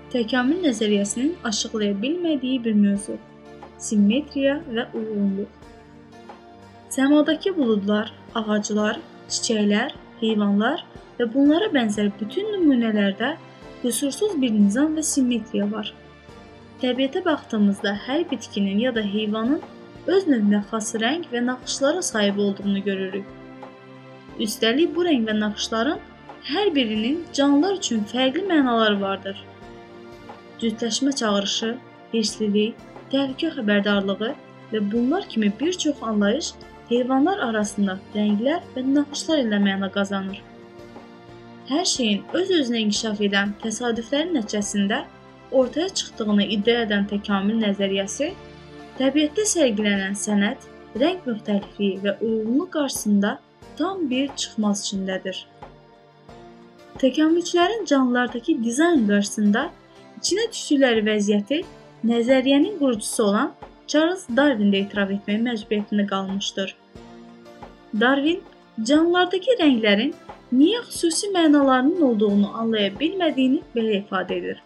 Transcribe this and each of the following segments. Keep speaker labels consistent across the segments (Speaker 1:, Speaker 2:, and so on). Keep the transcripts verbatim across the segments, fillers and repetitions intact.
Speaker 1: Təkamül nəzəriyyəsinin açıqlaya bilmədiyi bir mövzu: simmetriya və uyğunluq. Səmadakı buludlar, ağaclar, çiçəklər, heyvanlar və bunlara bənzər bütün nümunələrdə qüsursuz bir nizam və simmetriya var. Təbiətə baxdığımızda hər bitkinin ya da heyvanın öz növünə xas rəng və naxışlara sahib olduğunu görürük. Üstəlik bu rəng və naxışların hər birinin canlılar üçün fərqli mənaları vardır. Cütləşmə çağırışı, hirslilik, təhlükə xəbərdarlığı və bunlar kimi bir çox anlayış heyvanlar arasında rənglər və naxışlar ilə məna qazanır. Hər şeyin öz-özünə inkişaf edən təsadüflərin nəticəsində ortaya çıxdığını iddia edən təkamül nəzəriyyəsi, təbiətdə sərgilənən sənət, rəng müxtəlifliyi və uyğunluq qarşısında tam bir çıxmaz içindədir. Təkamülçülərin canlılardakı dizayn qarşısında içinə düşdükləri vəziyyəti nəzəriyyənin qurucusu olan Charles Darwin də etiraf etməyə məcburiyyətində qalmışdır. Darwin canlılardakı rənglərin niyə xüsusi mənalarının olduğunu anlaya bilmədiyini belə ifadə edir.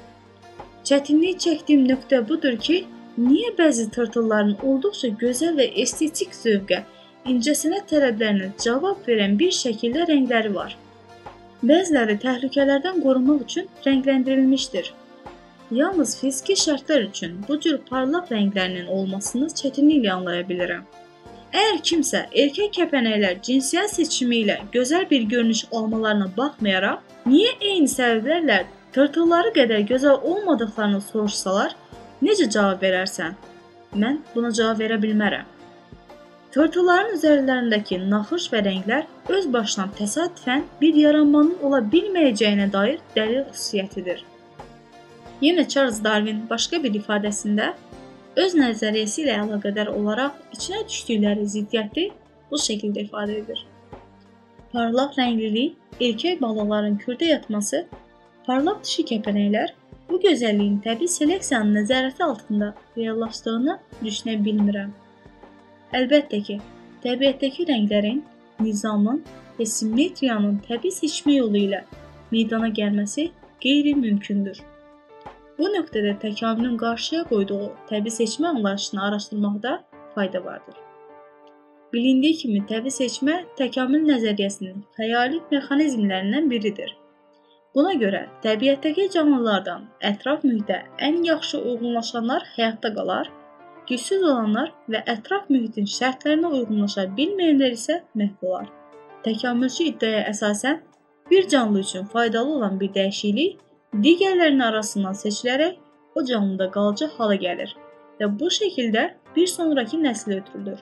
Speaker 1: Çətinlik çəkdiyim nöqtə budur ki, niyə bəzi tırtılların olduqca gözəl və estetik zövqə, incəsənət tələblərinə cavab verən bir şəkildə rəngləri var. Bəziləri təhlükələrdən qorunmaq üçün rəngləndirilmişdir. Yalnız fiziki şərtlər üçün bu cür parlaq rənglərinin olmasını çətinliklə anlaya bilirəm. Əgər kimsə erkək kəpənəklər cinsiyyət seçimi ilə gözəl bir görünüş almalarına baxmayaraq, niyə eyni səbəblərlə tırtılları qədər gözəl olmadıqlarını soruşsalar, necə cavab verərsən? Mən buna cavab verə bilmərəm. Tırtılların üzərlərindəki naxış və rənglər öz başına təsadüfən bir yaranmanın ola bilməyəcəyinə dair dəlil xüsusiyyətidir. Yenə Charles Darwin başqa bir ifadəsində öz nəzəriyyəsi ilə əlaqədar olaraq içinə düşdükləri ziddiyyəti bu şəkildə ifadə edir. Parlaq rənglilik, erkək balıqların kürdə yatması, parlaq dişi kəpənəklər bu gözəlliyin təbii seleksiyanın nəzarəti altında reallaşdığını düşünə bilmirəm. Əlbəttə ki, təbiətdəki rənglərin, nizamın və simmetriyanın təbii seçmə yolu ilə meydana gəlməsi qeyri-mümkündür. Bu nöqtədə təkamülün qarşıya qoyduğu təbii seçmə anlayışını araşdırmaqda fayda vardır. Bilindiyi kimi təbii seçmə təkamül nəzəriyyəsinin xəyali mexanizmlərindən biridir. Buna görə təbiətdəki canlılardan ətraf mühitə ən yaxşı uyğunlaşanlar həyatda qalar, gücsüz olanlar və ətraf mühitin şərtlərinə uyğunlaşa bilməyənlər isə məhv olar. Təkamülçü iddiaya əsasən bir canlı üçün faydalı olan bir dəyişiklik digərlərinin arasından seçilərək o canlıda qalıcı hala gəlir və bu şəkildə bir sonraki nəslə ötürülür.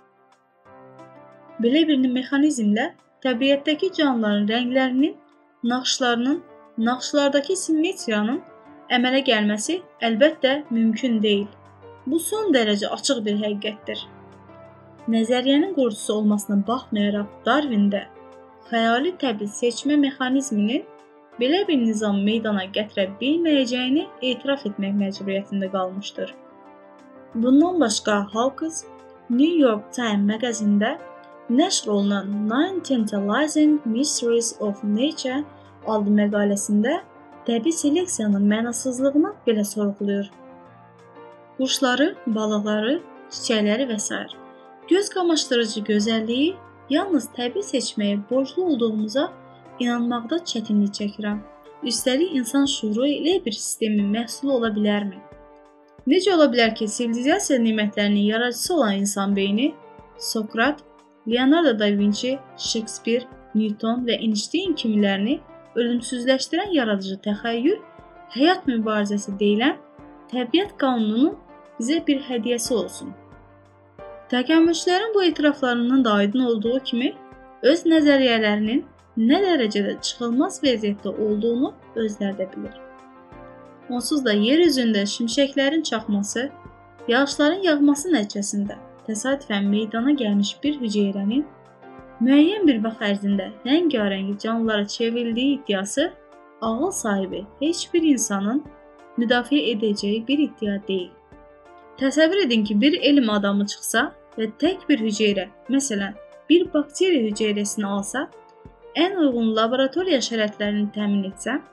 Speaker 1: Belə bir mexanizmlə təbiətdəki canlıların rənglərinin, naxışlarının, naxışlardakı simmetriyanın əmələ gəlməsi əlbəttə mümkün deyil. Bu son dərəcə açıq bir həqiqətdir. Nəzəriyyənin qurucusu olmasına baxmayaraq Darwin də xəyali təbii seçmə mexanizminin belə bir nizam meydana gətirə bilməyəcəyini etiraf etmək məcburiyyətində qalmışdır. Bundan başqa Hawkes New York Times məqazində nəşr olunan Nine Tantalizing Mysteries of Nature adlı məqaləsində təbii seleksiyanın mənasızlığını belə sorğulayır. Quşları, balıqları, çiçəkləri və s. göz qamaşdırıcı gözəlliyi yalnız təbii seçməyə borclu olduğumuza inanmaqda çətinlik çəkirəm. Üstəlik insan şüuru elə bir sistemin məhsulu ola bilərmi? Necə ola bilər ki, sivilizasiya nemətlərinin yaradıcısı olan insan beyni, Sokrat, Leonardo da Vinci, Shakespeare, Newton və Einstein kimilərini ölümsüzləşdirən yaradıcı təxəyyül, həyat mübarizəsi deyilən təbiət qanununun bizə bir hədiyyəsi olsun. Təkamülçülərin bu etiraflarının da aydın olduğu kimi, öz nəzəriyyələrinin nə dərəcədə çıxılmaz vəziyyətdə olduğunu özləri də bilir. Onsuz da yer üzündə şimşəklərin çaxması, yağışların yağması nəticəsində təsadüfən meydana gəlmiş bir hüceyrənin müəyyən bir vaxt ərzində rəngarəng canlılara çevrildiyi iddiası ağıl sahibi heç bir insanın müdafiə edəcəyi bir iddia deyil. Təsəvvür edin ki, bir elm adamı çıxsa və tək bir hüceyrə, məsələn, bir bakteriya hüceyrəsini alsa, ən uyğun laboratoriya şəraitlərini təmin etsə,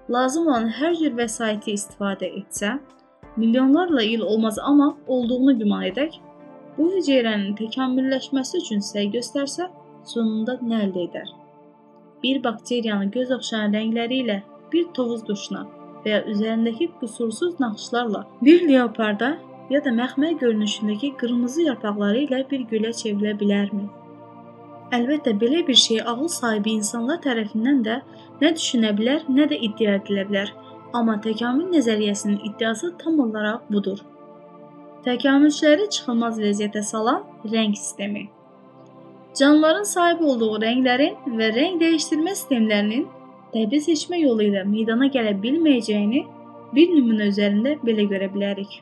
Speaker 1: lazım olan hər cür vəsaiti istifadə etsə, milyonlarla il olmaz amma olduğunu güman edək, bu hüceyrənin təkamülləşməsi üçün səy göstərsə, sonunda nə əldə edər? Bir bakteriyanı göz oxşayan rəngləri ilə, bir tovuz quşuna və ya üzərindəki qüsursuz naxışlarla, bir leoparda ya da məxmər görünüşündəki qırmızı yarpaqları ilə bir gülə çevrilə bilərmi? Əlbəttə, belə bir şey ağıl sahibi insanlar tərəfindən də nə düşünə bilər, nə də iddia edilə bilər. Amma təkamül nəzəriyyəsinin iddiası tam olaraq budur. Təkamülçüləri çıxılmaz vəziyyətə salan rəng sistemi. Canlıların sahib olduğu rənglərin və rəng dəyişdirmə sistemlərinin təbii seçmə yolu ilə meydana gələ bilməyəcəyini bir nümunə üzərində belə görə bilərik.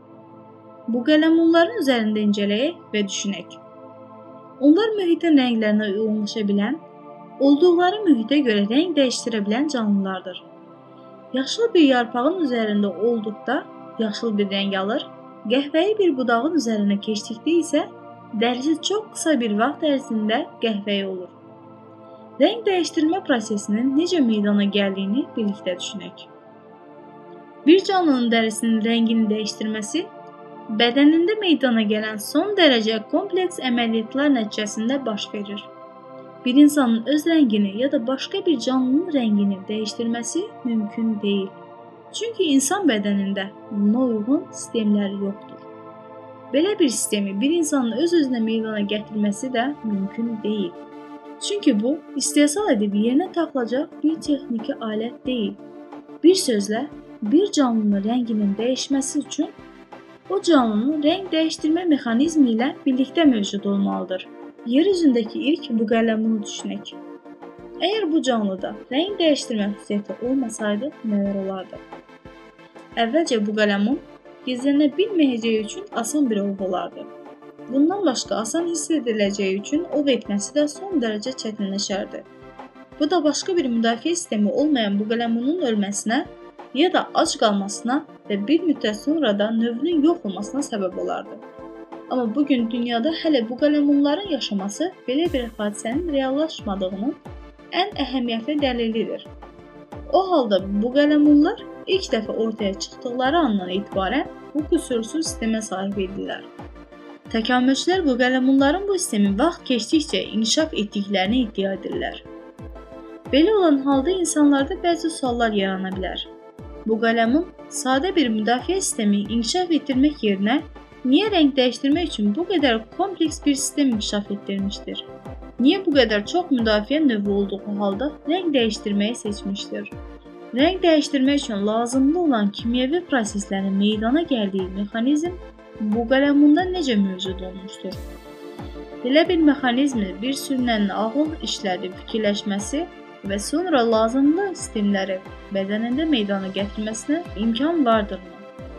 Speaker 1: Bu qələmunların üzərində incələyək və düşünək. Onlar mühitin rənglərinə uyğunlaşa bilən, olduqları mühitə görə rəng dəyişdirə bilən canlılardır. Yaşıl bir yarpağın üzərində olduqda yaşıl bir rəng alır, qəhvəyi bir budağın üzərinə keçdikdə isə dərisi çox qısa bir vaxt ərzində qəhvəyi olur. Rəng dəyişdirmə prosesinin necə meydana gəldiyini birlikdə düşünək. Bir canlının dərisinin rəngini dəyişdirməsi bədənində meydana gələn son dərəcə kompleks əməliyyatlar nəticəsində baş verir. Bir insanın öz rəngini ya da başqa bir canlının rəngini dəyişdirməsi mümkün deyil. Çünki insan bədənində buna uyğun sistemlər yoxdur. Belə bir sistemi bir insanın öz-özünə meydana gətirməsi də mümkün deyil. Çünki bu, istehsal edib yerinə taxılacaq bir texniki alət deyil. Bir sözlə, bir canlının rənginin dəyişməsi üçün o canlının rəng dəyişdirmə mexanizmi ilə birlikdə mövcud olmalıdır. Yer üzündəki ilk bu qələmunu düşünək. Əgər bu canlıda rəng dəyişdirmə xüsusiyyəti olmasaydı, nələr olardı? Əvvəlcə bu qələmun gizlənə bilməyəcəyi üçün asan bir ov olardı. Bundan başqa asan hiss ediləcəyi üçün ov etməsi də son dərəcə çətinləşərdi. Bu da başqa bir müdafiə sistemi olmayan bu qələmunun ölməsinə ya da ac qalmasına və bir müddət sonra da növünün yox olmasına səbəb olardı. Amma bugün dünyada hələ bu qələmunların yaşaması belə bir hadisənin reallaşmadığının ən əhəmiyyətli dəlilidir. O halda bu qələmunlar ilk dəfə ortaya çıxdıqları andan etibarən bu qüsursuz sistemə sahib idilər. Təkamülçülər bu qələmunların bu sistemi vaxt keçdikcə inkişaf etdiklərini iddia edirlər. Belə olan halda insanlarda bəzi suallar yarana bilər. Bu qələmun sadə bir müdafiə sistemi inkişaf etdirmək yerinə niyə rəng dəyişdirmək üçün bu qədər kompleks bir sistem inkişaf etdirmişdir? Niyə bu qədər çox müdafiə növü olduğu halda rəng dəyişdirməyi seçmişdir? Rəng dəyişdirmək üçün lazımlı olan kimyəvi proseslərin meydana gəldiyi mexanizm bu qələmunda necə mövcud olmuşdur? Belə bir mexanizmi bir sürünənin ağıl işlədib fikirləşməsi və sonra lazımlı sistemləri bədənində meydana gətirməsinə imkan vardırmı?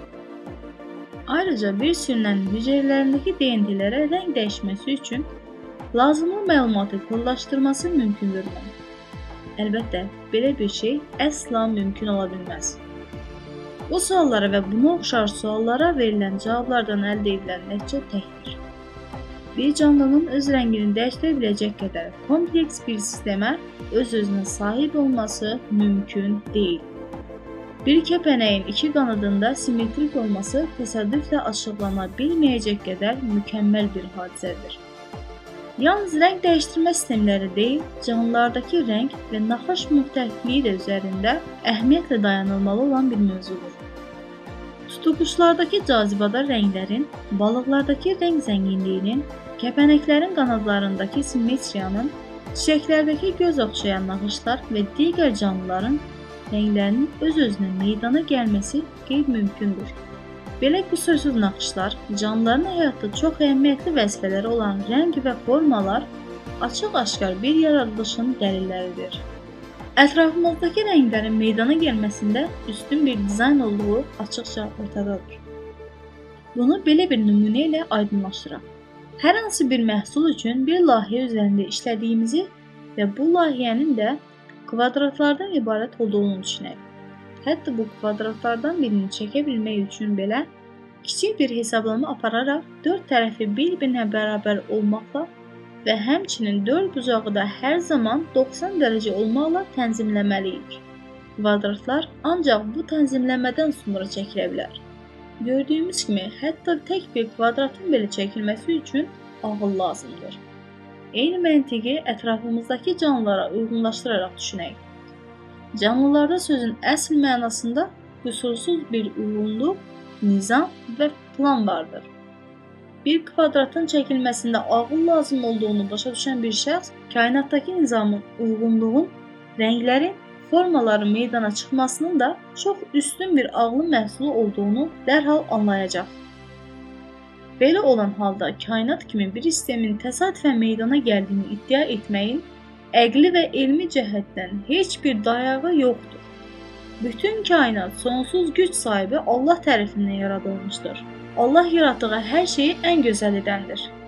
Speaker 1: Ayrıca bir sürünənin hüceyrələrindəki D N T-lərə rəng dəyişməsi üçün lazımlı məlumatı kodlaşdırması mümkündürmü? Əlbəttə, belə bir şey əsla mümkün ola bilməz. Bu suallara və buna oxşar suallara verilən cavablardan əldə edilən nəticə təkdir. Bir canlının öz rəngini dəyişdirə biləcək qədər kompleks bir sistemə öz-özünə sahib olması mümkün deyil. Bir kəpənəyin iki qanadında simmetrik olması təsadüflə açıqlana bilməyəcək qədər mükəmməl bir hadisədir. Yalnız rəng dəyişdirmə sistemləri deyil, canlılardakı rəng və naxış müxtəlifliyi də üzərində əhəmiyyətlə dayanılmalı olan bir mövzudur. Tutuquşlardakı cazibədar rənglərin, balıqlardakı rəng zənginliyinin, kəpənəklərin qanadlarındakı simmetriyanın, çiçəklərdəki göz oxşayan naxışlar və digər canlıların rənglərinin öz-özünə meydana gəlməsi qeyri-mümkündür. Belə qüsursuz naxışlar, canlıların həyatda çox əhəmiyyətli vəzifələri olan rəng və formalar açıq-aşkar bir yaradılışın dəlilləridir. Ətrafımızdakı rənglərin meydana gəlməsində üstün bir dizayn olduğu açıqca ortadadır. Bunu belə bir nümunə ilə aydınlaşdıraq. Hər hansı bir məhsul üçün bir layihə üzərində işlədiyimizi və bu layihənin də kvadratlardan ibarət olduğunu düşünək. Hətta bu kvadratlardan birini çəkə bilmək üçün belə kiçik bir hesablama apararaq dörd tərəfi bir-birinə bərabər olmaqla və həmçinin dörd bucağı da hər zaman doxsan dərəcə olmaqla tənzimləməliyik. kvadratlar ancaq bu tənzimləmədən sonra çəkilə bilər. Gördüyümüz kimi, hətta tək bir kvadratın belə çəkilməsi üçün ağıl lazımdır. Eyni məntiqi ətrafımızdakı canlılara uyğunlaşdıraraq düşünək. Canlılarda sözün əsl mənasında qüsursuz bir uyğunluq, nizam və plan vardır. Bir kvadratın çəkilməsində ağıl lazım olduğunu başa düşən bir şəxs, kainatdakı nizamın, uyğunluğun, rənglərin, formaların meydana çıxmasının da çox üstün bir ağlı məhsulu olduğunu dərhal anlayacaq. Belə olan halda kainat kimi bir sistemin təsadüfən meydana gəldiyini iddia etməyin əqli və elmi cəhətdən heç bir dayağı yoxdur. Bütün kainat sonsuz güc sahibi Allah tərəfindən yaradılmışdır. Allah yaratdığı hər şeyi ən gözəl edəndir.